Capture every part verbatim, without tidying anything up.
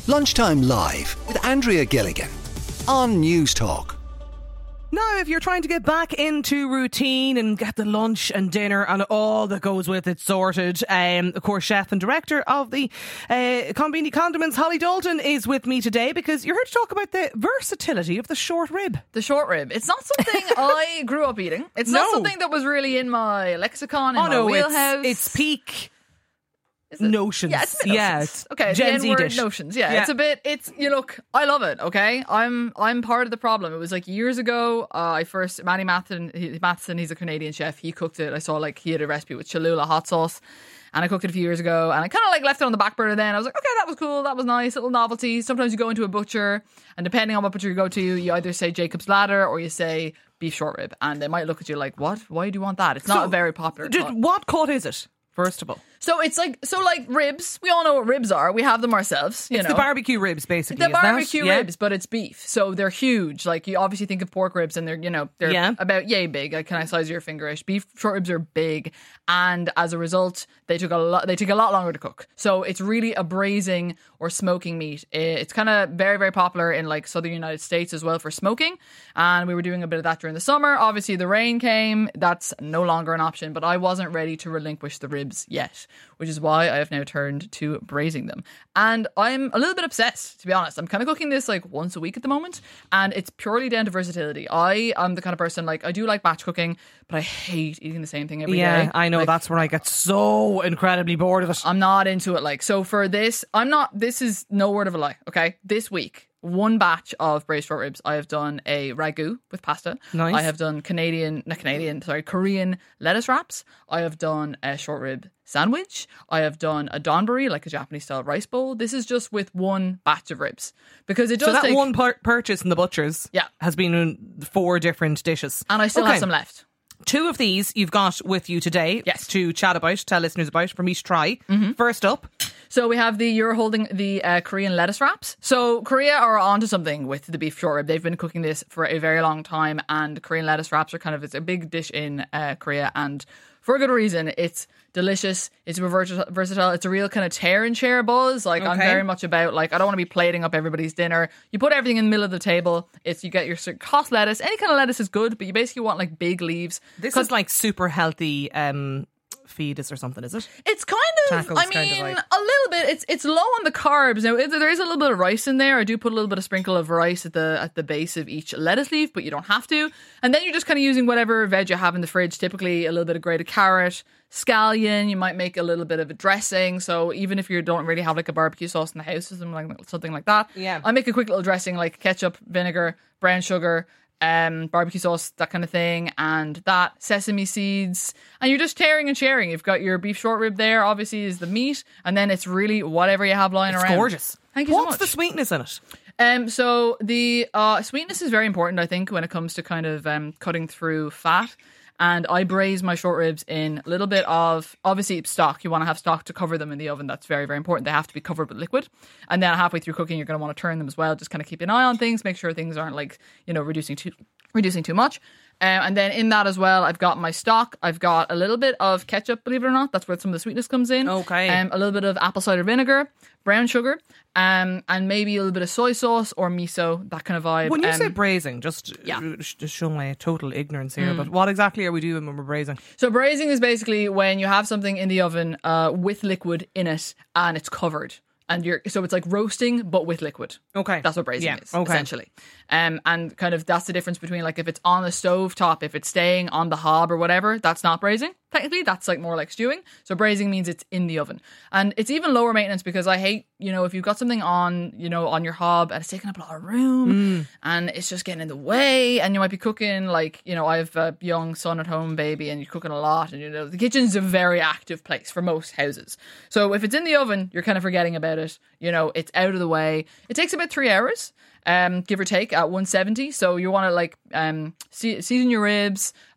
Lunchtime Live with Andrea Gilligan on News Talk. Now, if you're trying to get back into routine and get the lunch and dinner and all that goes with it sorted, um, of course, chef and director of the uh, Convini Condiments, Holly Dalton, is with me today because you're here to talk about the versatility of the short rib. The short rib. It's not something I grew up eating. It's No. not something that was really in my lexicon, in oh my no, wheelhouse. it's, it's peak Is it? notions. Yeah, it's a bit Yeah, notions. it's Okay, Gen the Z N-word dish. notions. Yeah, Yeah. it's a bit. It's you look. I love it. Okay, I'm I'm part of the problem. It was like years ago. Uh, I first Manny Matheson. He, Matheson. He's a Canadian chef. He cooked it. I saw like he had a recipe with Cholula hot sauce, and I cooked it a few years ago. And I kind of like left it on the back burner. Then I was like, okay, that was cool. That was nice. Little novelty. Sometimes you go into a butcher, and depending on what butcher you go to, you either say Jacob's Ladder or you say beef short rib, and they might look at you like, what? Why do you want that? It's not So, a very popular. Just, cut. what cut is it, first of all? So it's like so like ribs. We all know what ribs are. We have them ourselves. You It's know the barbecue ribs, basically. the isn't it? barbecue Yeah. ribs, but it's beef, so they're huge. Like you obviously think of pork ribs, and they're you know they're Yeah. about yay big. Like, can I size your fingerish? Beef short ribs are big, and as a result, they took a lot. They take a lot longer to cook. So it's really a braising or smoking meat. It's kind of very very popular in like southern United States as well for smoking, and we were doing a bit of that during the summer. Obviously, the rain came. That's no longer an option, but I wasn't ready to relinquish the ribs yet, which is why I have now turned to braising them. And I'm a little bit obsessed, to be honest. I'm kind of cooking this like once a week at the moment, and it's purely down to versatility. I am the kind of person, like, I do like batch cooking, but I hate eating the same thing every day. Yeah, I know. Like, That's where I get so incredibly bored of it. I'm not into it. Like, so for this, I'm not, this is no word of a lie, okay? This week, one batch of braised short ribs, I have done a ragu with pasta. Nice. I have done Canadian, not Canadian, sorry, Korean lettuce wraps. I have done a short rib sandwich. I have done a donburi, like a Japanese style rice bowl. This is just with one batch of ribs because it does So that take, one pur- purchase in the butcher's Yeah. has been in four different dishes. and I still Okay. have some left. Two of these you've got with you today Yes. to chat about, tell listeners about, for me to try. First up, So we have the, you're holding the uh, Korean lettuce wraps. So Korea are onto something with the beef short rib. They've been cooking this for a very long time, and Korean lettuce wraps are kind of, it's a big dish in uh, Korea, and for a good reason. It's delicious. It's versatile. versatile. It's a real kind of tear and share buzz. Like, I'm Okay. very much about, like, I don't want to be plating up everybody's dinner. You put everything in the middle of the table. It's, you get your cost lettuce. Any kind of lettuce is good, but you basically want like big leaves. this 'Cause is like super healthy um, fetus or something, is it? It's kind of, Tackles I kind of mean, like- a little bit. It's it's low on the carbs. Now it- there is a little bit of rice in there. I do put a little bit of sprinkle of rice at the at the base of each lettuce leaf, but you don't have to. And then you're just kind of using whatever veg you have in the fridge. Typically, a little bit of grated carrot, scallion. You might make a little bit of a dressing. So even if you don't really have like a barbecue sauce in the house or something like something like that, Yeah. I make a quick little dressing like ketchup, vinegar, brown sugar, um, barbecue sauce, that kind of thing, and that, sesame seeds, and you're just tearing and sharing. You've got your beef short rib there, obviously, is the meat, and then it's really whatever you have lying It's around. gorgeous. Thank you so What's much. the sweetness in it? Um, so the uh, sweetness is very important, I think, when it comes to kind of um, cutting through fat. And I braise my short ribs in a little bit of, obviously, stock. You want to have stock to cover them in the oven. That's very, very important. They have to be covered with liquid. And then halfway through cooking, you're going to want to turn them as well. Just kind of keep an eye on things. Make sure things aren't like, you know, reducing too, reducing too much. Um, and then in that as well, I've got my stock. I've got a little bit of ketchup, believe it or not. That's where some of the sweetness comes in. Okay. Um, a little bit of apple cider vinegar, brown sugar, um, and maybe a little bit of soy sauce or miso, that kind of vibe. When you um, say braising, just, yeah. uh, just show my total ignorance here, but what exactly are we doing when we're braising? So braising is basically when you have something in the oven uh, with liquid in it and it's covered. And you're so it's like roasting but with liquid. Okay. That's what braising Yeah, is, okay. essentially. Um, and kind of that's the difference between like if it's on the stove top, if it's staying on the hob or whatever, that's not braising. Technically, that's like more like stewing. So braising means it's in the oven. And it's even lower maintenance because I hate, you know, if you've got something on, you know, on your hob and it's taking up a lot of room and it's just getting in the way, and you might be cooking like, you know, I have a young son at home, baby, and you're cooking a lot, and you know, the kitchen's a very active place for most houses. So if it's in the oven, you're kind of forgetting about it. You know, it's out of the way. It takes about three hours. Um, give or take at one seventy. So you want to like um se- season your ribs,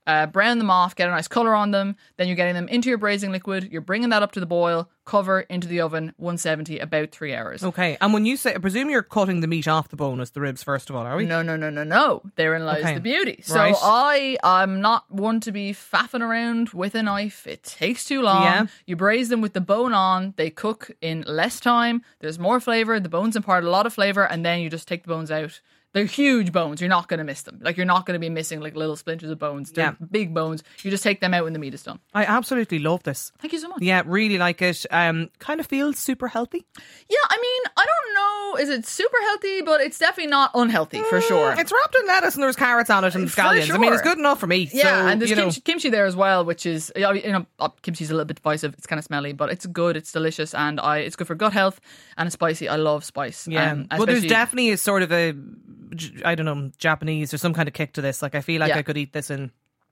uh, brown them off, get a nice colour on them. Then you're getting them into your braising liquid. You're bringing that up to the boil, cover into the oven, one seventy, about three hours. Okay. And when you say, I presume you're cutting the meat off the bone as the ribs, first of all, are we? No, no, no, no, no. Therein lies Okay. the beauty. So Right. I, I'm not one to be faffing around with a knife. It takes too long. Yeah. You braise them with the bone on. They cook in less time. There's more flavour. The bones impart a lot of flavour. And then you just take the bones out. They're huge bones. You're not going to miss them. Like, you're not going to be missing like little splinters of bones. They're Yeah. big bones. You just take them out when the meat is done. I absolutely love this. Thank you so much. Yeah, really like it. Um, kind of feels super healthy. Yeah, I mean, I don't know. Is it super healthy? But it's definitely not unhealthy for sure. It's wrapped in lettuce and there's carrots on it and For scallions. I mean, sure. it's good enough for me. Yeah, so, and there's you know, kimchi, kimchi there as well, which is, you know, uh, kimchi's a little bit divisive. It's kind of smelly, but it's good. It's delicious, and I it's good for gut health, and it's spicy. I love spice. yeah. Um, well, there's especially- definitely a sort of a, I don't know, Japanese or some kind of kick to this. Like, I feel like Yeah. I could eat this in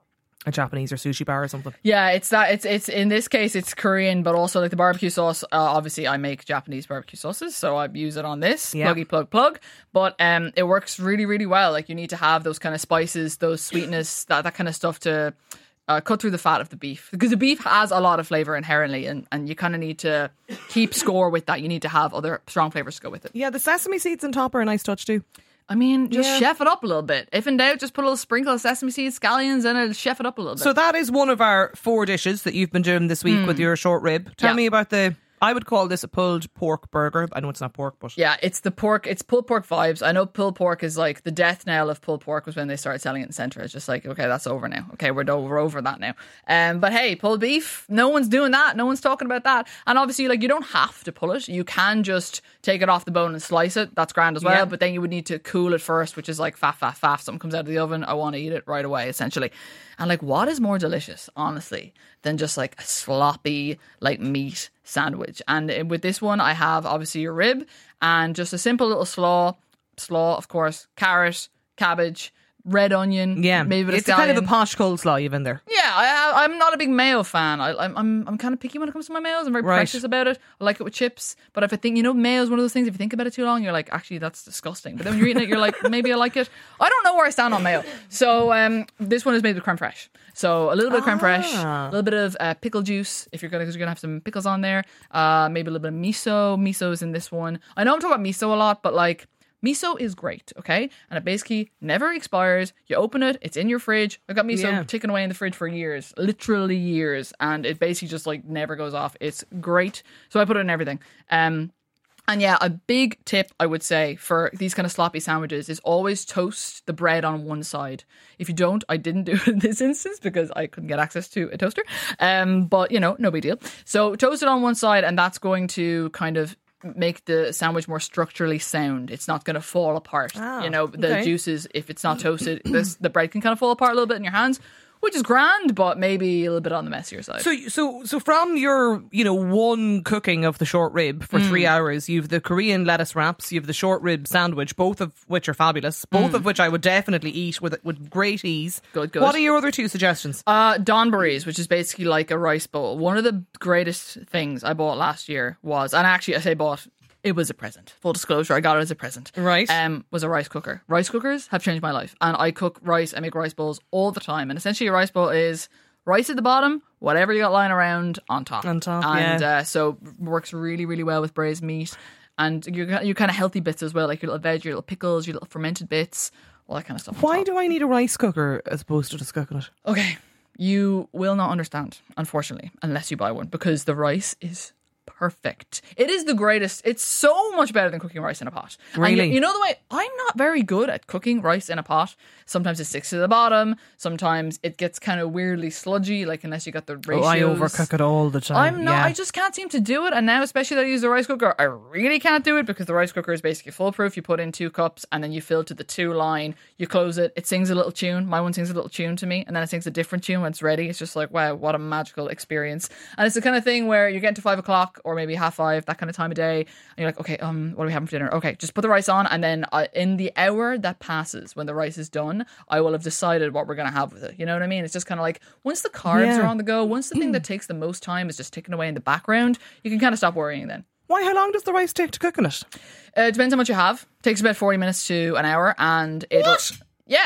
a Japanese or sushi bar or something. Yeah, it's that. It's it's in this case it's Korean, but also like the barbecue sauce. Uh, obviously, I make Japanese barbecue sauces, so I use it on this. Yeah. Pluggy plug plug. But um, it works really really well. Like, you need to have those kind of spices, those sweetness, that that kind of stuff to uh, cut through the fat of the beef, because the beef has a lot of flavor inherently, and and you kind of need to keep score with that. You need to have other strong flavors to go with it. Yeah, the sesame seeds on top are a nice touch too. I mean, just Yeah. chef it up a little bit. If in doubt, just put a little sprinkle of sesame seeds, scallions, and it'll chef it up a little bit. So that is one of our four dishes that you've been doing this week with your short rib. Tell Hmm. Yeah. me about the, I would call this a pulled pork burger. I know it's not pork, but yeah, it's the pork. It's pulled pork vibes. I know pulled pork is like the death knell of pulled pork was when they started selling it in Centra. It's just like, okay, that's over now. Okay, we're, do- we're over that now. Um, but hey, pulled beef, no one's doing that. No one's talking about that. And obviously, like, you don't have to pull it. You can just take it off the bone and slice it. That's grand as well. Yeah. But then you would need to cool it first, which is like faff, faff, faff. Something comes out of the oven. I want to eat it right away, essentially. And like, what is more delicious, honestly, than just like a sloppy, like, meat sandwich? And with this one, I have obviously your rib and just a simple little slaw, slaw, of course, carrot, cabbage, red onion, yeah, maybe a bit of it's a kind of a scallion. posh coleslaw you've in there. Yeah, I, I'm not a big mayo fan. I, I'm I'm I'm kind of picky when it comes to my mayos. I'm very Right. precious about it. I like it with chips. But if I think, you know, mayo is one of those things, if you think about it too long, you're like, actually, that's disgusting. But then when you're eating it, you're like, maybe I like it. I don't know where I stand on mayo. So um, this one is made with creme fraiche. So a little bit of creme fraiche, Ah. a little bit of uh, pickle juice, if you're gonna, because you're gonna have some pickles on there. Uh, maybe a little bit of miso. Miso is in this one. I know I'm talking about miso a lot, but like, miso is great, okay? And it basically never expires. You open it, it's in your fridge. I've got miso Yeah. taken away in the fridge for years, literally years, and it basically just like never goes off. It's great. So I put it in everything. Um, and yeah, a big tip I would say for these kind of sloppy sandwiches is always toast the bread on one side. If you don't, I didn't do it in this instance because I couldn't get access to a toaster. Um, but you know, no big deal. So toast it on one side, and that's going to kind of make the sandwich more structurally sound. It's not going to fall apart. Ah, you know, the okay. juices, if it's not toasted, this, the bread can kind of fall apart a little bit in your hands, which is grand, but maybe a little bit on the messier side. So, so, so from your, you know, one cooking of the short rib for three Mm. hours, you've the Korean lettuce wraps, you've the short rib sandwich, both of which are fabulous, both of which I would definitely eat with with great ease. Mm. Good, good. What are your other two suggestions? Uh, Donburi's, which is basically like a rice bowl. One of the greatest things I bought last year was, and actually I say bought, it was a present. Full disclosure, I got it as a present. Right. Um, was a rice cooker. Rice cookers have changed my life. And I cook rice, I make rice bowls all the time. And essentially a rice bowl is rice at the bottom, whatever you got lying around on top. On top, and, yeah. uh, so works really, really well with braised meat. And your, your kind of healthy bits as well, like your little veg, your little pickles, your little fermented bits, all that kind of stuff. on Why top. do I need a rice cooker as opposed to just cooking it? Okay, you will not understand, unfortunately, unless you buy one, because the rice is perfect. It is the greatest. It's so much better than cooking rice in a pot. And Really? you, you know the way, I'm not very good at cooking rice in a pot. Sometimes it sticks to the bottom. Sometimes it gets kind of weirdly sludgy, like unless you got the ratios. Oh, I overcook it all the time. I'm not, Yeah. I just can't seem to do it. And now, especially that I use the rice cooker, I really can't do it because the rice cooker is basically foolproof. You put in two cups and then you fill to the two line, you close it, it sings a little tune. My one sings a little tune to me, and then it sings a different tune when it's ready. It's just like, wow, what a magical experience. And it's the kind of thing where you're getting to five o'clock or maybe half five, that kind of time of day, and you're like, okay, um, what are we having for dinner? Okay, just put the rice on, and then uh, in the hour that passes when the rice is done, I will have decided what we're going to have with it. You know what I mean? It's just kind of like, once the carbs Yeah. are on the go, once the thing that takes the most time is just ticking away in the background, you can kind of stop worrying then. Why? How long does the rice take to cook in it? Uh, it depends how much you have. Takes about forty minutes to an hour, and it'll What? yeah.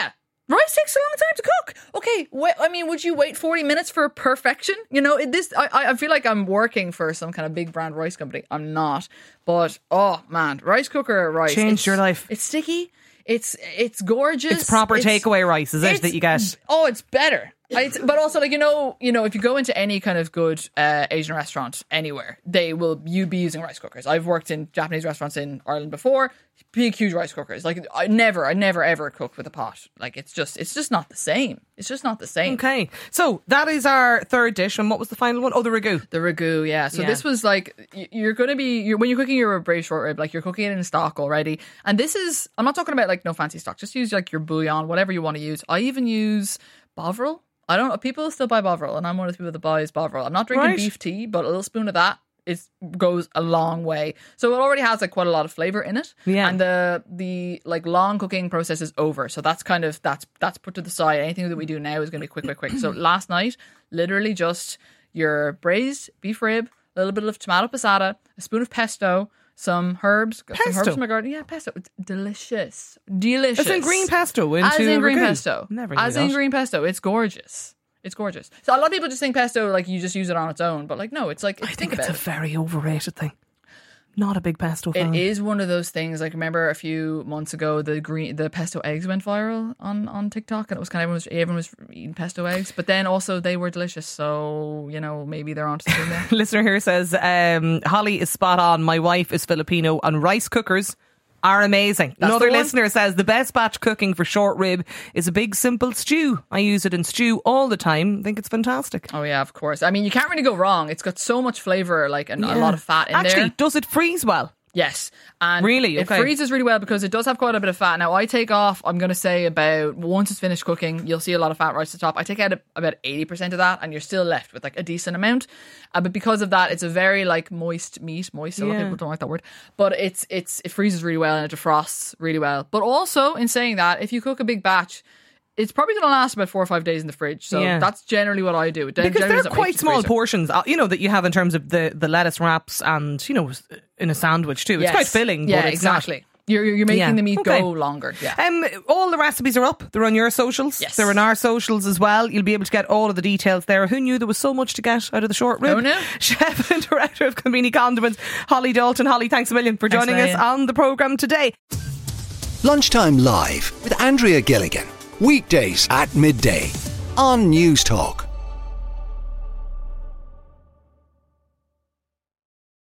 Rice takes a long time to cook. Okay, wait, I mean, would you wait forty minutes for perfection? You know, it, this I, I feel like I'm working for some kind of big brand rice company. I'm not. But, oh, man, rice cooker rice. Changed your life. It's sticky. It's it's gorgeous. It's proper it's, takeaway rice, is it, that you get? Oh, it's better. I, but also, like, you know, you know, if you go into any kind of good uh, Asian restaurant anywhere, they will you be using rice cookers. I've worked in Japanese restaurants in Ireland before. Big, huge rice cookers. Like, I never, I never ever cook with a pot. Like, it's just, it's just not the same. It's just not the same. Okay, so that is our third dish, and what was the final one? Oh, the ragu. The ragu, yeah. So Yeah. this was like, y- you're going to be, you're, when you're cooking your braised short rib, like you're cooking it in stock already. And this is, I'm not talking about like no fancy stock. Just use like your bouillon, whatever you want to use. I even use Bovril. I don't know. People still buy Bovril, and I'm one of the people that buys Bovril. I'm not drinking Right. beef tea, but a little spoon of that is goes a long way. So it already has like quite a lot of flavor in it. Yeah. And the the like long cooking process is over. So that's kind of that's that's put to the side. Anything that we do now is going to be quick, quick, quick. So last night, literally just your braised beef rib, a little bit of tomato passata, a spoon of pesto, some herbs, got some Pesto? herbs from my garden. Yeah, pesto. It's delicious, delicious. It's in green pesto into As in green ragu. pesto. Never knew As in that. green pesto. It's gorgeous. It's gorgeous. So a lot of people just think pesto, like you just use it on its own. But like, no, it's like, I think think about it's a it. very overrated thing. Not a big pesto fan. It is one of those things. Like, remember a few months ago, the green, the pesto eggs went viral on, on TikTok, and it was kind of everyone was, everyone was eating pesto eggs. But then also they were delicious, so you know maybe they're onto something there. Listener here says, um, Holly is spot on. My wife is Filipino, and rice cookers are amazing. That's Another the one. listener says, the best batch cooking for short rib is a big simple stew. I use it in stew all the time. I think it's fantastic. Oh yeah, of course. I mean, you can't really go wrong. It's got so much flavor, like and a Yeah. lot of fat in Actually, there. does it freeze well? Yes. And Really? it Okay. freezes really well because it does have quite a bit of fat. Now, I take off, I'm going to say about, once it's finished cooking, you'll see a lot of fat right at the top. I take out about eighty percent of that, and you're still left with like a decent amount. Uh, but because of that, it's a very like moist meat. Moist, a lot of Yeah. people don't like that word. But it's it's it freezes really well and it defrosts really well. But also, in saying that, if you cook a big batch, it's probably going to last about four or five days in the fridge. So Yeah. that's generally what I do. It Because generally they're doesn't make quite the small freezer. portions, uh, you know, that you have in terms of the, the lettuce wraps and, you know, in a sandwich too. It's Yes. quite filling. Yeah, but it's not- exactly. You're, you're making Yeah. the meat Okay. go longer. Yeah. Um, all the recipes are up. They're on your socials. Yes. They're on our socials as well. You'll be able to get all of the details there. Who knew there was so much to get out of the short rib? Who knew? Chef and director of Conveni Condiments, Holly Dalton. Holly, thanks a million for Thanks a joining us million. on the programme today. Lunchtime Live with Andrea Gilligan. Weekdays at midday on News Talk.